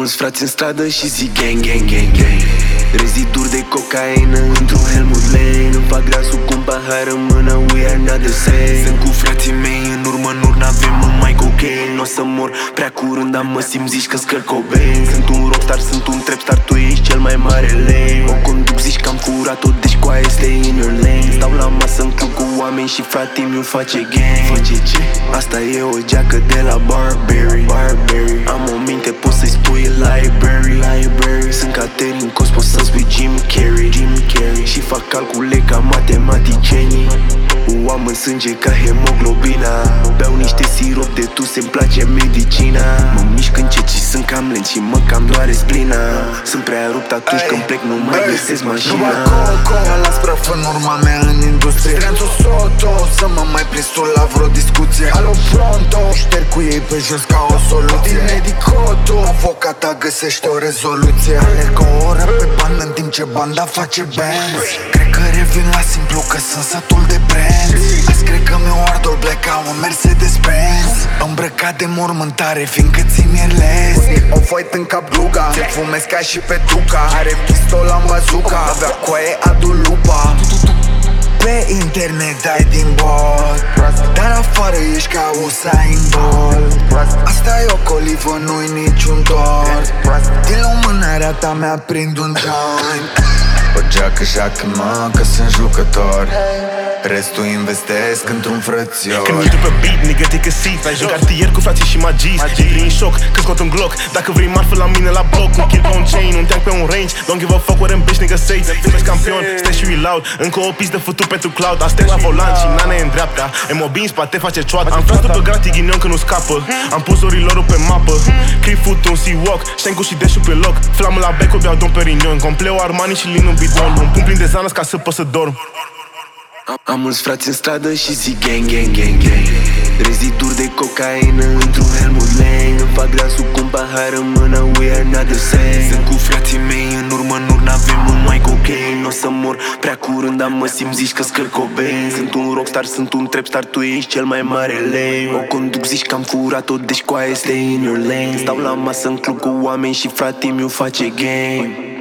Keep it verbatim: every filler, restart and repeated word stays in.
mulți frați în stradă și zic gang, gang, gang, gang. Reziduri de cocaină într-un Helmut Lane. Îmi fac glasul cu un pahar în mână, we are not the same. Sunt cu frații mei în urmă, în urmă n-avem numai cocaine. N-o să mor prea curând, dar mă simt zici că-s Kurt Cobain. Sunt un rockstar, sunt un trapstar, tu ești cel mai mare lame. O conduc, zici că am furat-o, deci coaie, stay in your lane. Stau la masă în club cu oameni și frate-miu face gang. Face ce? Asta e o geacă de la Barbary, Barbary. Am o minte, poți să-i spui library, library. Sunt Catherine Cos, poți să spui Jim Carrey, Jim Carrey. Și fac calcule ca matematicienii. O am în sânge ca hemoglobina. Beau niște sirop de tuse, îmi place medicina. Mă mișc încet și sunt cam lent și mă cam doare splina. Sunt prea rupt atunci când plec, nu mai găsesc mașina. Coco, las praf în urma mea în industrie. Stranțo soto, să mă mai prins tu la vreo discuție. Alo pronto, șterg cu ei pe jos ca o soluție. Din medicoto, avocata găsește o rezoluție. Alerg o oră pe bandă în timp ce banda face bands. Cred că revin la simplu că sunt sătul de brands. Azi cred că mi-o ard all black ca un Mercedes-Benz. Îmbrăcat de mormântare fiindcă ți-mi ierlez. O fight în cap gluga, se fumez ca și pe Tuca. Are pistola în bazuca, avea coaie adu lupa. Pe internet dai din bot, dar afară ești ca Usain Bolt. Asta e o colivă, nu-i niciun tort. Din lumânarea ta mi-a prind un joint. O geacă joacă-mă că sunt jucător, restul investesc într-un frățior. Când intru pe beat, nigga, take a seat. În cartier cu frații și magii. Intri în șoc, că scot un Glock. Dacă vrei marfă la mine la bloc. Un kill pe un chain, un tank pe un range. Don't give a fuck what them bitch nigga say. Sunt campion, stai și reload. Încă o pistă fătut pentru cloud. Astea la volan și nane în dreapta. M O B în spate face cioat. Am tras pe gratii ghinion că nu scapă. Am pus orilorul pe mapă. Crip foot, un sea-walk. Ștencu și deșul pe loc. Flamă la beco, beau Dom Perignon. Compleu Armani și lin în bidon. Un pump plin de zanăs ca să pot să dorm. Am mulți frați în stradă și zic gang, gang, gang, gang. Reziduri de cocaină într-un Helmut Lane. Îmi fac glasul cu un pahar în mână, we are not the same. Sunt cu frații mei în urmă, în urmă n-avem numai cocaine. N-o să mor prea curând, dar mă simt zici că-s Kurt Cobain. Sunt un rockstar, sunt un trapstar, tu ești cel mai mare lame. O conduc, zici că am furat-o, deci coaie, stay in your lane. Stau la masă în club cu oameni și frate-miu face gang.